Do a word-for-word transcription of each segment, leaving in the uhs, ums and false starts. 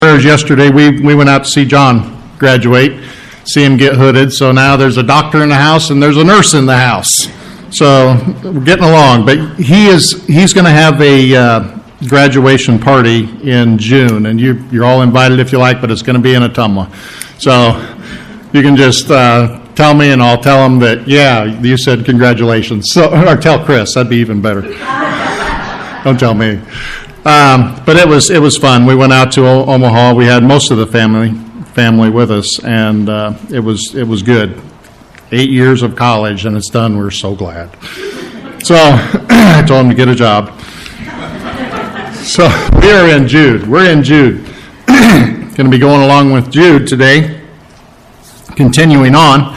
Yesterday, we, we went out to see John graduate, see him get hooded. So now there's a doctor in the house and there's a nurse in the house. So we're getting along. But he is he's going to have a uh, graduation party in June, and you you're all invited if you like, but it's going to be in Ottumwa. So you can just uh, tell me, and I'll tell him that yeah, you said congratulations. So or tell Chris, that'd be even better. Don't tell me. Um, but it was it was fun. We went out to o- Omaha. We had most of the family family with us, and uh, it was it was good. Eight years of college, and it's done. We're so glad. So I told him to get a job. So we are in Jude. We're in Jude. Going to be going along with Jude today. Continuing on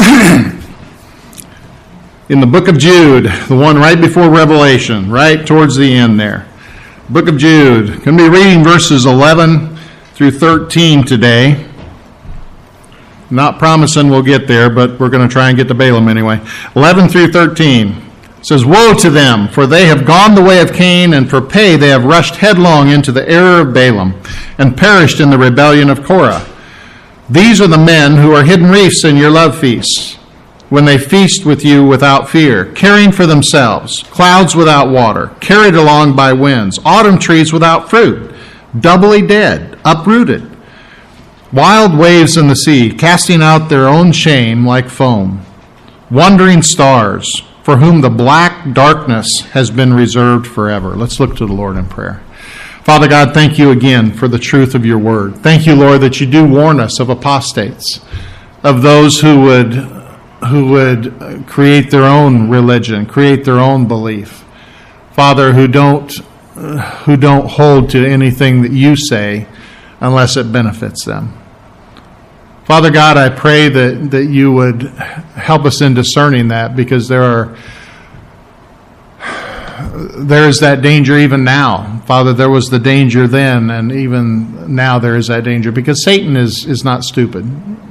in the book of Jude, the one right before Revelation, right towards the end there. Book of Jude. Going to be reading verses eleven through thirteen today. Not promising we'll get there, but we're going to try and get to Balaam anyway. eleven through thirteen. It says, "Woe to them, for they have gone the way of Cain, and for pay they have rushed headlong into the error of Balaam, and perished in the rebellion of Korah. These are the men who are hidden reefs in your love feasts, when they feast with you without fear, caring for themselves, clouds without water, carried along by winds, autumn trees without fruit, doubly dead, uprooted, wild waves in the sea, casting out their own shame like foam, wandering stars, for whom the black darkness has been reserved forever." Let's look to the Lord in prayer. Father God, thank you again for the truth of your word. Thank you, Lord, that you do warn us of apostates, of those who would who would create their own religion, create their own belief. Father, who don't uh, who don't hold to anything that you say unless it benefits them. Father God, I pray that, that you would help us in discerning that, because there are there is that danger even now. Father, there was the danger then, and even now there is that danger, because Satan is, is not stupid.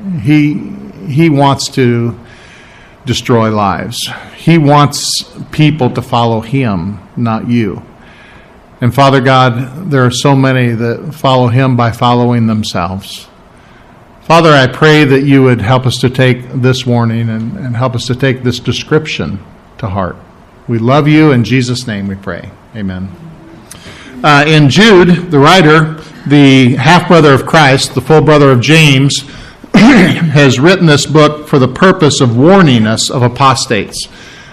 He he wants to destroy lives. He wants people to follow him, not you. And Father God, there are so many that follow him by following themselves. Father, I pray that you would help us to take this warning and, and help us to take this description to heart. We love you. In Jesus' name we pray. Amen. Uh, in Jude, the writer, the half-brother of Christ, the full brother of James, has written this book for the purpose of warning us of apostates.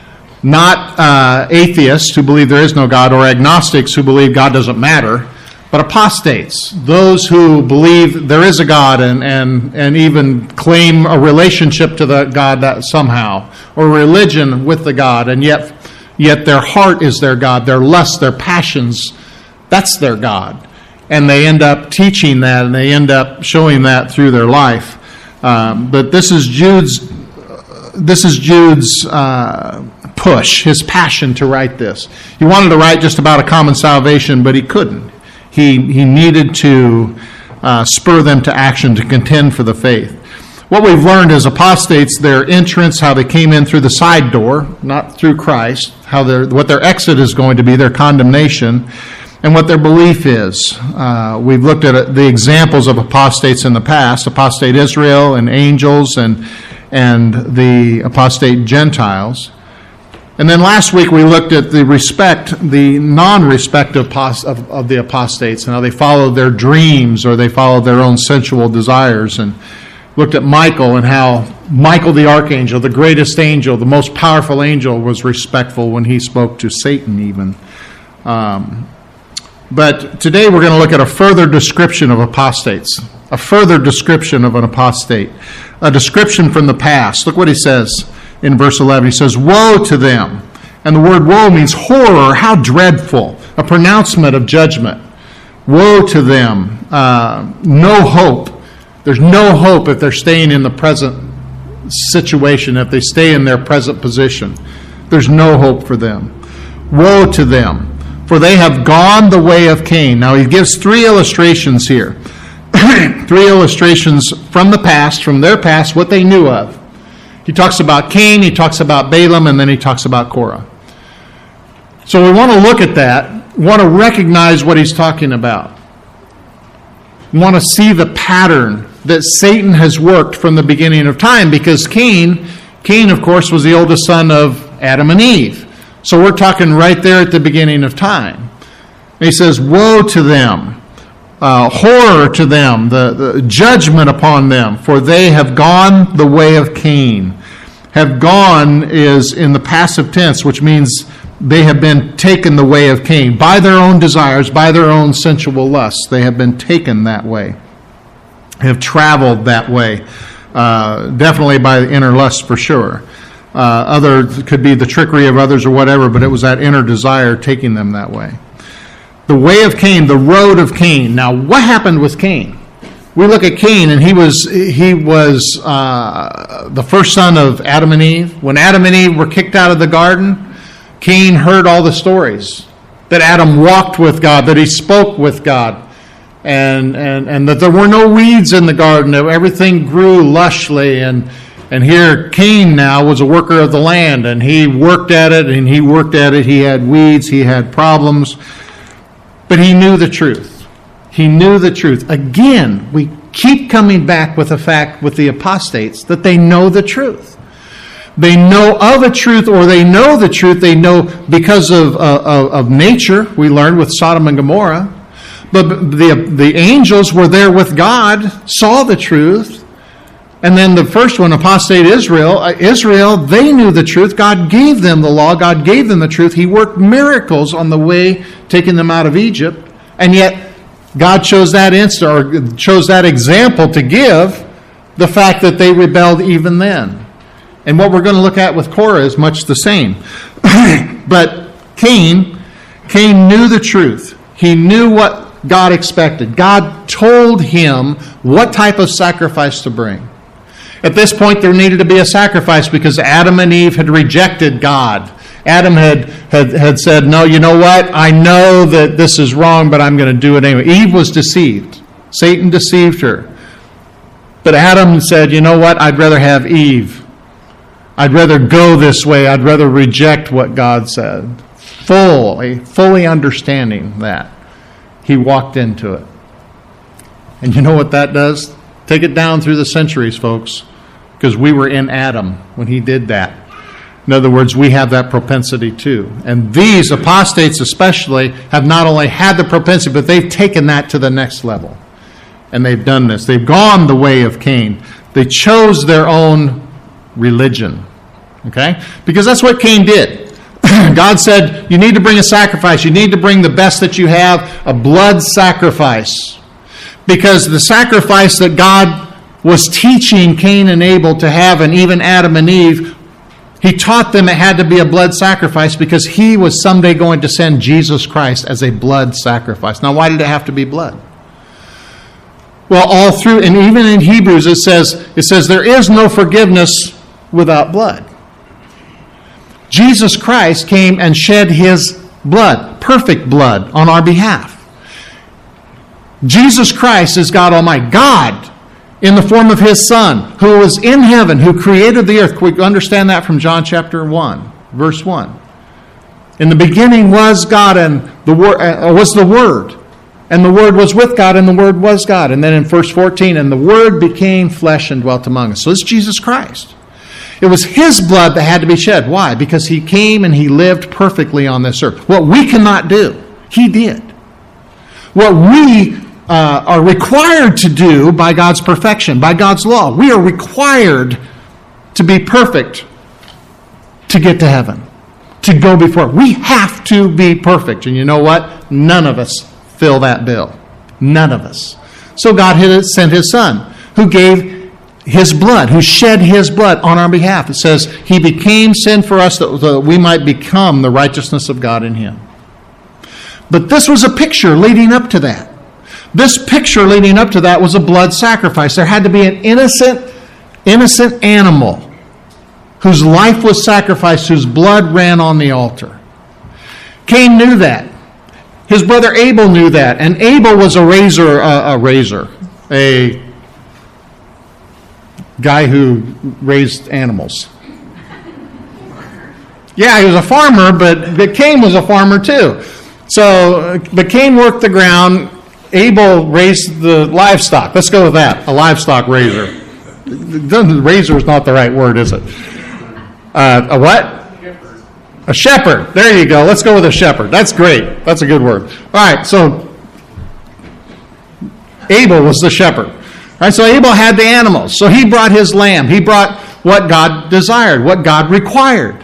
Not uh, atheists who believe there is no God, or agnostics who believe God doesn't matter, but apostates, those who believe there is a God and, and, and even claim a relationship to the God that somehow, or religion with the God, and yet, yet their heart is their God, their lust, their passions, that's their God. And they end up teaching that, and they end up showing that through their life. Um, but this is Jude's. Uh, this is Jude's uh, push, his passion to write this. He wanted to write just about a common salvation, but he couldn't. He he needed to uh, spur them to action, to contend for the faith. What we've learned is apostates, their entrance, how they came in through the side door, not through Christ. How their what their exit is going to be, their condemnation, and what their belief is. Uh, we've looked at the examples of apostates in the past, apostate Israel and angels and and the apostate Gentiles. And then last week we looked at the respect, the non-respect of, of, of the apostates, and how they followed their dreams, or they followed their own sensual desires, and looked at Michael and how Michael the archangel, the greatest angel, the most powerful angel, was respectful when he spoke to Satan even. Um, But today we're going to look at a further description of apostates, a further description of an apostate, a description from the past. Look what he says in verse eleven. He says, "Woe to them." And the word woe means horror, how dreadful, a pronouncement of judgment. Woe to them. Uh, no hope. There's no hope if they're staying in the present situation, if they stay in their present position. There's no hope for them. Woe to them. For they have gone the way of Cain. Now he gives three illustrations here. Three illustrations from the past, from their past, what they knew of. He talks about Cain, he talks about Balaam, and then he talks about Korah. So we want to look at that, want to recognize what he's talking about. want to see the pattern that Satan has worked from the beginning of time, because Cain, Cain, of course, was the oldest son of Adam and Eve. So we're talking right there at the beginning of time. And he says, woe to them, uh, horror to them, the, the judgment upon them, for they have gone the way of Cain. Have gone is in the passive tense, which means they have been taken the way of Cain. By their own desires, by their own sensual lusts, they have been taken that way. Have traveled that way. Uh, definitely by the inner lust for sure. Uh, other could be the trickery of others or whatever, but it was that inner desire taking them that way. The way of Cain, the road of Cain. Now, what happened with Cain? We look at Cain, and he was he was uh, the first son of Adam and Eve. When Adam and Eve were kicked out of the garden, Cain heard all the stories that Adam walked with God, that he spoke with God, and and and that there were no weeds in the garden. Everything grew lushly, and and here Cain now was a worker of the land, and he worked at it, and he worked at it. He had weeds, he had problems, but he knew the truth. He knew the truth. Again, we keep coming back with the fact with the apostates that they know the truth. They know of a truth, or they know the truth. They know because of, uh, of, of nature. We learned with Sodom and Gomorrah. But the, the angels were there with God, saw the truth. And then the first one, apostate Israel, uh, Israel, they knew the truth. God gave them the law. God gave them the truth. He worked miracles on the way, taking them out of Egypt. And yet, God chose that instant, or chose that example to give the fact that they rebelled even then. And what we're going to look at with Korah is much the same. But Cain, Cain knew the truth. He knew what God expected. God told him what type of sacrifice to bring. At this point, there needed to be a sacrifice because Adam and Eve had rejected God. Adam had, had, had said, no, you know what? I know that this is wrong, but I'm going to do it anyway. Eve was deceived. Satan deceived her. But Adam said, you know what? I'd rather have Eve. I'd rather go this way. I'd rather reject what God said. Fully, fully understanding that. He walked into it. And you know what that does? Take it down through the centuries, folks, because we were in Adam when he did that. In other words, we have that propensity too. And these apostates especially have not only had the propensity, but they've taken that to the next level. And they've done this. They've gone the way of Cain. They chose their own religion. Okay? Because that's what Cain did. God said, you need to bring a sacrifice. You need to bring the best that you have, a blood sacrifice. Because the sacrifice that God was teaching Cain and Abel to have, and even Adam and Eve, he taught them it had to be a blood sacrifice because he was someday going to send Jesus Christ as a blood sacrifice. Now, why did it have to be blood? Well, all through, and even in Hebrews, it says, it says there is no forgiveness without blood. Jesus Christ came and shed his blood, perfect blood, on our behalf. Jesus Christ is God Almighty. God, in the form of his Son, who was in heaven, who created the earth. We understand that from John chapter one, verse one. In the beginning was God, and the word uh, was the Word. And the Word was with God, and the Word was God. And then in verse fourteen, and the Word became flesh and dwelt among us. So it's Jesus Christ. It was his blood that had to be shed. Why? Because he came and he lived perfectly on this earth. What we cannot do, he did. What we uh, are required to do by God's perfection, by God's law, we are required to be perfect to get to heaven, to go before. We have to be perfect. And you know what? None of us fill that bill. None of us. So God had sent his Son, who gave his blood, who shed his blood on our behalf. It says he became sin for us that, that we might become the righteousness of God in him. But this was a picture leading up to that. This picture leading up to that was a blood sacrifice. There had to be an innocent, innocent animal whose life was sacrificed, whose blood ran on the altar. Cain knew that. His brother Abel knew that. And Abel was a raiser, uh, a raiser, a guy who raised animals. Yeah, he was a farmer, but, but Cain was a farmer too. So, but Cain worked the ground, Abel raised the livestock. Let's go with that. A livestock raiser. Raiser is not the right word, is it? Uh, a what? A shepherd. There you go. Let's go with a shepherd. That's great. That's a good word. All right, so Abel was the shepherd. All right, so Abel had the animals. So he brought his lamb. He brought what God desired, what God required.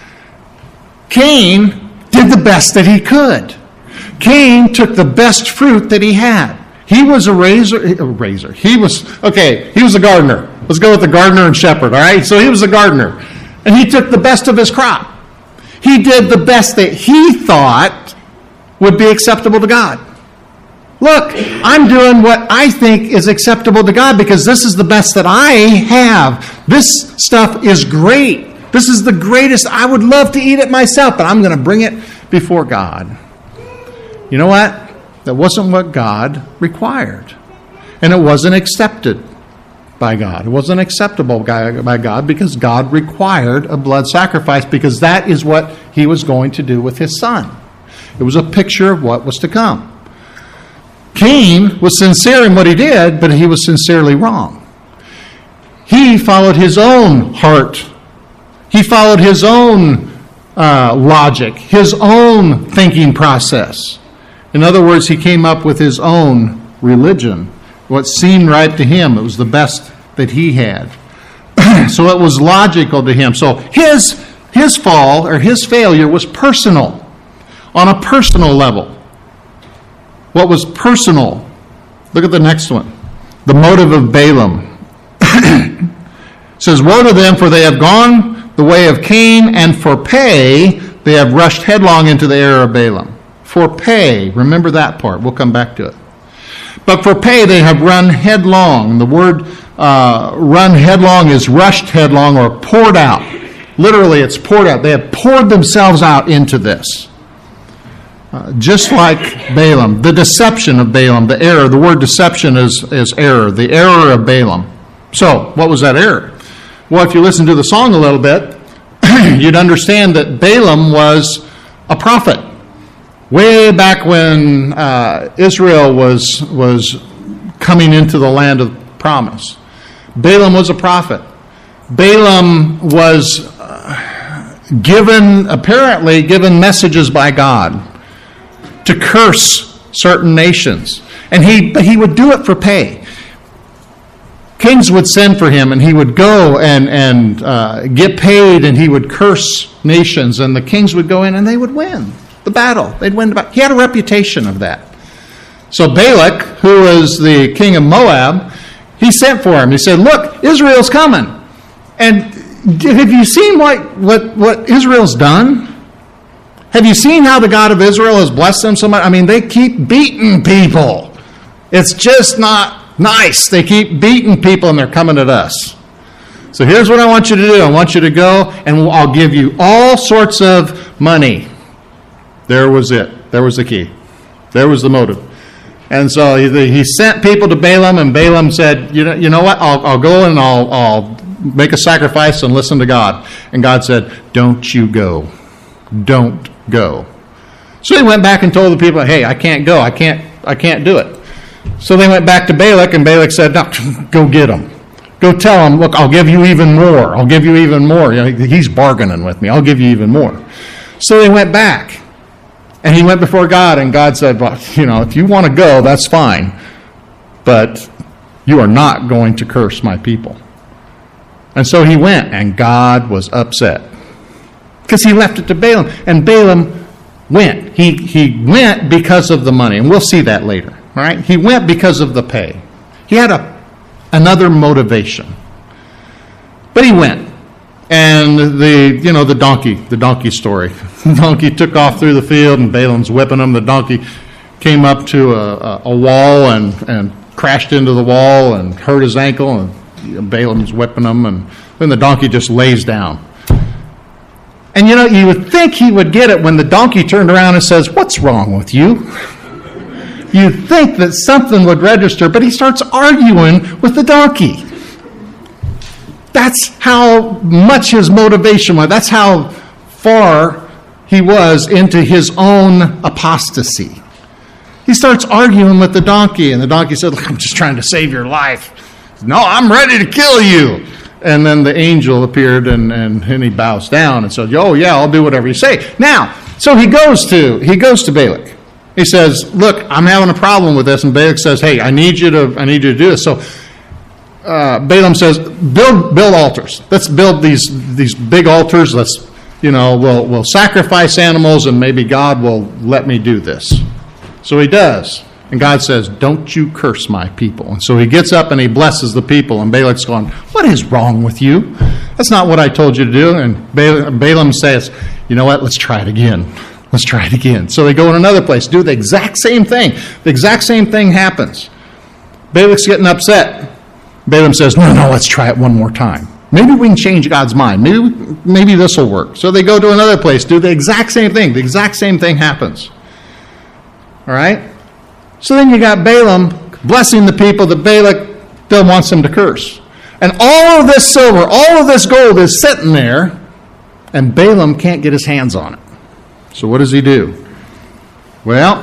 Cain did the best that he could. Cain took the best fruit that he had. He was a raiser. A raiser. He was, okay, he was a gardener. Let's go with the gardener and shepherd, all right? So he was a gardener. And he took the best of his crop. He did the best that he thought would be acceptable to God. Look, I'm doing what I think is acceptable to God because this is the best that I have. This stuff is great. This is the greatest. I would love to eat it myself, but I'm going to bring it before God. You know what? That wasn't what God required. And it wasn't accepted by God. It wasn't acceptable by God because God required a blood sacrifice because that is what he was going to do with his son. It was a picture of what was to come. Cain was sincere in what he did, but he was sincerely wrong. He followed his own heart. He followed his own uh, logic, his own thinking process. In other words, he came up with his own religion. What seemed right to him, it was the best that he had. So it was logical to him. So his, his fall or his failure was personal, on a personal level. What was personal? Look at the next one. The motive of Balaam. It says, woe to them, for they have gone the way of Cain, and for pay they have rushed headlong into the error of Balaam. For pay, remember that part. We'll come back to it. But for pay they have run headlong. The word uh, run headlong is rushed headlong or poured out. Literally, it's poured out. They have poured themselves out into this. Uh, just like Balaam. The deception of Balaam, the error. The word deception is, is error. The error of Balaam. So, what was that error? Well, if you listen to the song a little bit, you'd understand that Balaam was a prophet. Way back when uh, Israel was was coming into the land of promise. Balaam was a prophet. Balaam was uh, given, apparently given messages by God to curse certain nations. And he, but he would do it for pay. Kings would send for him and he would go and, and uh, get paid and he would curse nations and the kings would go in and they would win the battle. They'd win the battle. He had a reputation of that. So Balak, who was the king of Moab, he sent for him. He said, look, Israel's coming. And have you seen what, what, what Israel's done? Have you seen how the God of Israel has blessed them so much? I mean, they keep beating people. It's just not nice. They keep beating people and they're coming at us. So here's what I want you to do. I want you to go and I'll give you all sorts of money. There was it. There was the key. There was the motive. And so he, he sent people to Balaam, and Balaam said, you know, you know what? I'll, I'll go and I'll, I'll make a sacrifice and listen to God. And God said, don't you go. Don't go. So he went back and told the people, hey, I can't go. I can't, I can't do it. So they went back to Balak, and Balak said, no, go get him. Go tell him, look, I'll give you even more. I'll give you even more. You know, he's bargaining with me. I'll give you even more. So they went back. And he went before God, and God said, well, you know, if you want to go, that's fine. But you are not going to curse my people. And so he went, and God was upset. Because he left it to Balaam. And Balaam went. He, he went because of the money. And we'll see that later. All right? He went because of the pay. He had a, another motivation. But he went. And the, you know, the donkey, the donkey story. The donkey took off through the field, and Balaam's whipping him. The donkey came up to a, a, a wall and, and crashed into the wall and hurt his ankle, and Balaam's whipping him, and then the donkey just lays down. And, you know, you would think he would get it when the donkey turned around and says, what's wrong with you? You'd think that something would register, but he starts arguing with the donkey. That's how much his motivation was. That's how far he was into his own apostasy. He starts arguing with the donkey, and the donkey said, "Look, I'm just trying to save your life." "No, I'm ready to kill you." And then the angel appeared, and, and, and he bows down and says, "Oh, yeah, I'll do whatever you say." Now, so he goes to he goes to Balak. He says, "Look, I'm having a problem with this." And Balak says, "Hey, I need you to I need you to do this." So uh, Balaam says, "Build build altars. Let's build these these big altars. Let's you know we'll we'll sacrifice animals, and maybe God will let me do this." So he does. And God says, "Don't you curse my people." And so he gets up and he blesses the people. And Balak's going, "What is wrong with you? That's not what I told you to do." And Balaam says, "You know what? Let's try it again. Let's try it again." So they go in another place, do the exact same thing. The exact same thing happens. Balak's getting upset. Balaam says, "No, no, let's try it one more time. Maybe we can change God's mind. Maybe, maybe this will work." So they go to another place, do the exact same thing. The exact same thing happens. All right? So then you got Balaam blessing the people that Balak still wants them to curse. And all of this silver, all of this gold is sitting there, and Balaam can't get his hands on it. So what does he do? Well,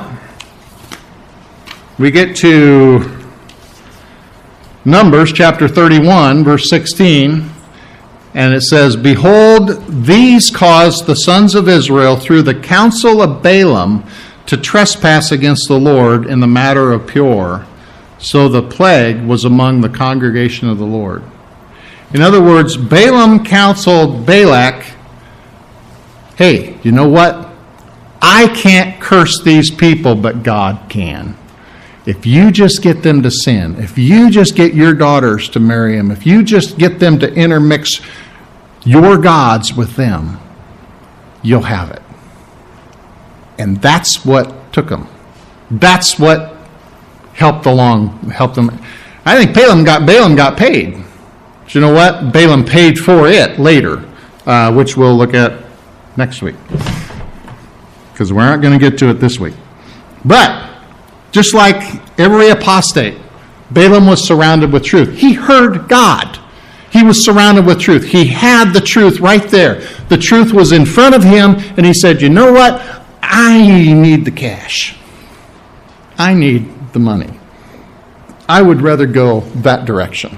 we get to Numbers chapter thirty-one, verse sixteen, and it says, "Behold, these caused the sons of Israel through the counsel of Balaam to trespass against the Lord in the matter of Peor. So the plague was among the congregation of the Lord." In other words, Balaam counseled Balak, "Hey, you know what? I can't curse these people, but God can. If you just get them to sin, if you just get your daughters to marry him, if you just get them to intermix your gods with them, you'll have it." And that's what took them. That's what helped along, helped them. I think Balaam got Balaam got paid. But you know what? Balaam paid for it later, uh, which we'll look at next week, because we're not going to get to it this week. But just like every apostate, Balaam was surrounded with truth. He heard God. He was surrounded with truth. He had the truth right there. The truth was in front of him, and he said, "You know what? I need the cash. I need the money. I would rather go that direction."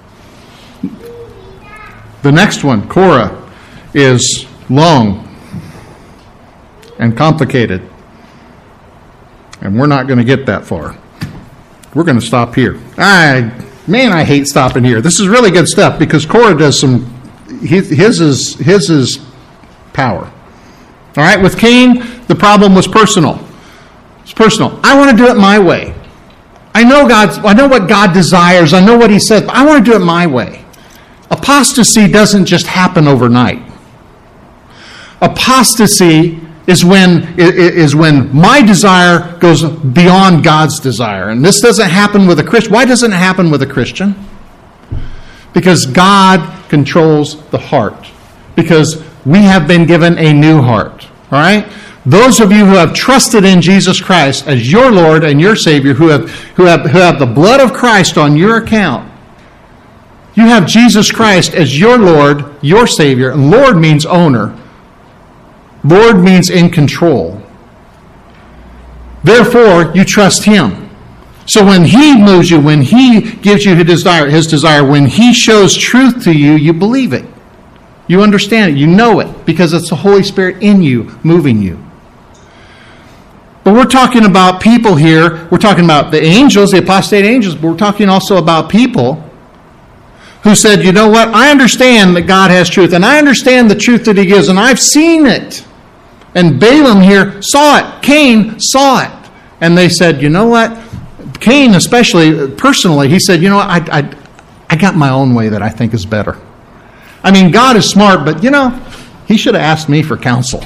The next one, Korah, is long and complicated. And we're not going to get that far. We're going to stop here. I, man, I hate stopping here. This is really good stuff because Korah does some, his, his is his is power. All right, with Cain, the problem was personal. It's personal. I want to do it my way. I know God's, I know what God desires. I know what he says, but I want to do it my way. Apostasy doesn't just happen overnight. Apostasy is when is when my desire goes beyond God's desire. And this doesn't happen with a Christian. Why doesn't it happen with a Christian? Because God controls the heart. Because we have been given a new heart. All right? Those of you who have trusted in Jesus Christ as your Lord and your Savior, who have who have who have the blood of Christ on your account, you have Jesus Christ as your Lord, your Savior. And Lord means owner. Lord means in control. Therefore, you trust him. So when he moves you, when he gives you his desire, his desire, when he shows truth to you, you believe it. You understand it. You know it because it's the Holy Spirit in you, moving you. But we're talking about people here. We're talking about the angels, the apostate angels, but we're talking also about people who said, you know what, I understand that God has truth, and I understand the truth that he gives, and I've seen it. And Balaam here saw it. Cain saw it. And they said, you know what? Cain especially, personally, he said, you know what, I, I, I got my own way that I think is better. I mean, God is smart, but, you know, he should have asked me for counsel.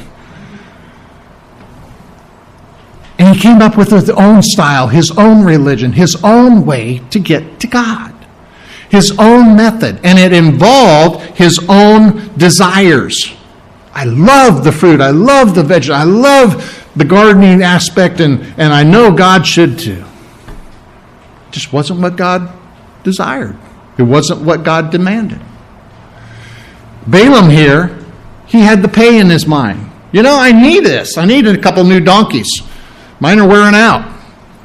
And he came up with his own style, his own religion, his own way to get to God. His own method. And it involved his own desires. I love the fruit. I love the veg. I love the gardening aspect, and, and I know God should too. It just wasn't what God desired. It wasn't what God demanded. Balaam here, he had the pay in his mind. You know, I need this. I need a couple new donkeys. Mine are wearing out.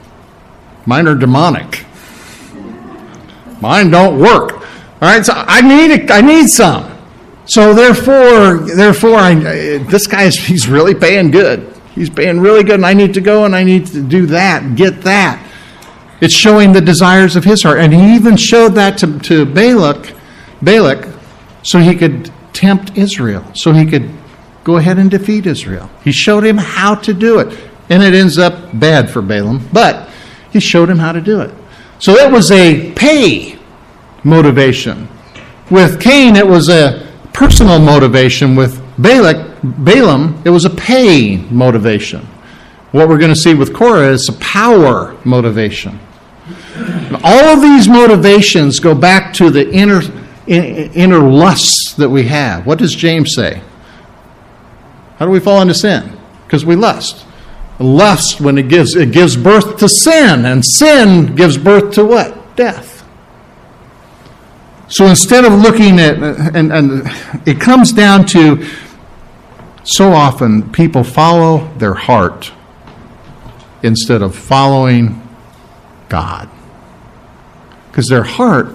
Mine are demonic. Mine don't work. All right, so I need I need some. So therefore, therefore, I, this guy's he's really paying good. He's paying really good, and I need to go and I need to do that, get that. It's showing the desires of his heart, and he even showed that to, to Balak, Balak, so he could tempt Israel, so he could go ahead and defeat Israel. He showed him how to do it, and it ends up bad for Balaam, but he showed him how to do it. So it was a pay motivation. With Cain, it was a personal motivation. With Balak, Balaam, it was a pay motivation. What we're going to see with Korah is a power motivation. And all of these motivations go back to the inner, inner lusts that we have. What does James say? How do we fall into sin? Because we lust. Lust, when it gives it gives birth to sin, and sin gives birth to what? Death. So instead of looking at, and, and it comes down to, so often people follow their heart instead of following God. Because their heart,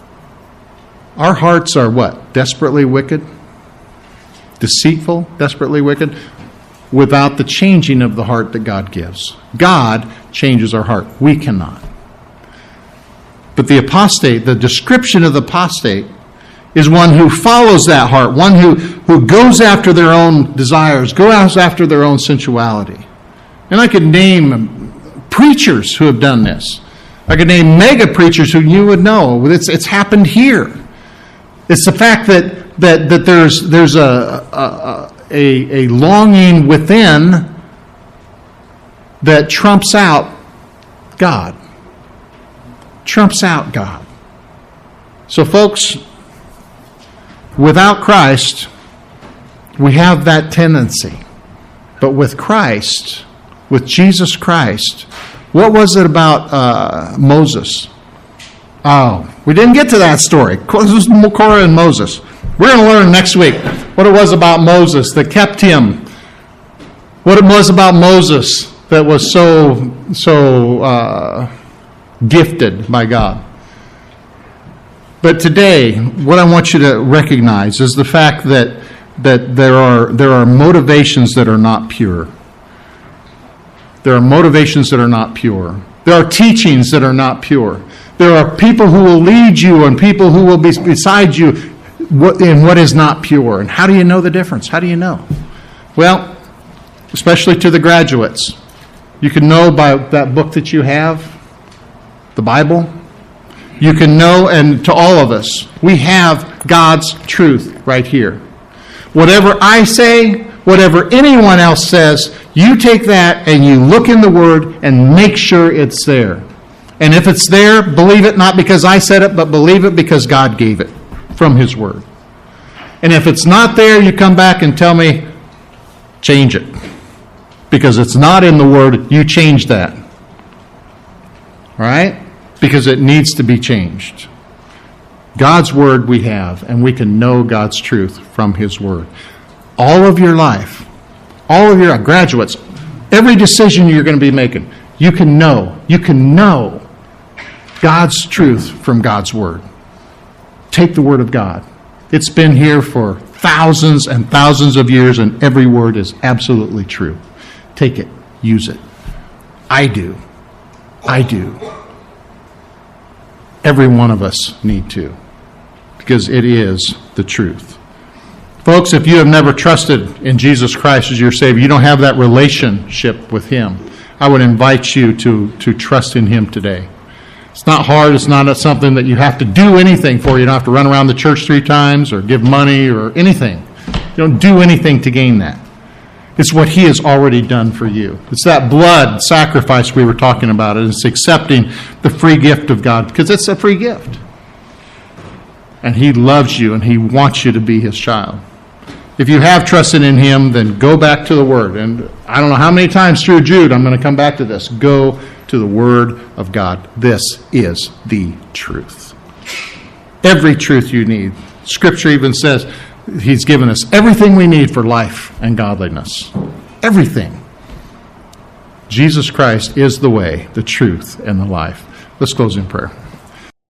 our hearts are what? Desperately wicked? Deceitful? Desperately wicked? Without the changing of the heart that God gives. God changes our heart. We cannot. But the apostate, the description of the apostate, is one who follows that heart, one who, who goes after their own desires, goes after their own sensuality. And I could name preachers who have done this. I could name mega preachers who you would know. It's, it's happened here. It's the fact that that, that there's there's a, a, a, a longing within that trumps out God. Trumps out God. So folks, without Christ, we have that tendency. But with Christ, with Jesus Christ, what was it about uh, Moses? Oh, we didn't get to that story. This was Korah and Moses. We're going to learn next week what it was about Moses that kept him. What it was about Moses that was so so uh, gifted by God. But today, what I want you to recognize is the fact that that there are there are motivations that are not pure. There are motivations that are not pure. There are teachings that are not pure. There are people who will lead you and people who will be beside you in what is not pure. And how do you know the difference? How do you know? Well, especially to the graduates, you can know by that book that you have, the Bible. You can know, and to all of us, we have God's truth right here. Whatever I say, whatever anyone else says, you take that and you look in the Word and make sure it's there. And if it's there, believe it not because I said it, but believe it because God gave it from His Word. And if it's not there, you come back and tell me, change it. Because it's not in the Word, you change that. All right? Because it needs to be changed. God's Word we have, and we can know God's truth from His Word. All of your life, all of your graduates, every decision you're going to be making, you can know, you can know God's truth from God's Word. Take the Word of God. It's been here for thousands and thousands of years, and every word is absolutely true. Take it. Use it. I do. I do. Every one of us need to, because it is the truth. Folks, if you have never trusted in Jesus Christ as your Savior, you don't have that relationship with Him, I would invite you to, to trust in Him today. It's not hard. It's not something that you have to do anything for. You don't have to run around the church three times or give money or anything. You don't do anything to gain that. It's what He has already done for you. It's that blood sacrifice we were talking about. It's accepting the free gift of God, because it's a free gift. And He loves you, and He wants you to be His child. If you have trusted in Him, then go back to the Word. And I don't know how many times through Jude I'm going to come back to this. Go to the Word of God. This is the truth. Every truth you need. Scripture even says He's given us everything we need for life and godliness. Everything. Jesus Christ is the way, the truth, and the life. Let's close in prayer.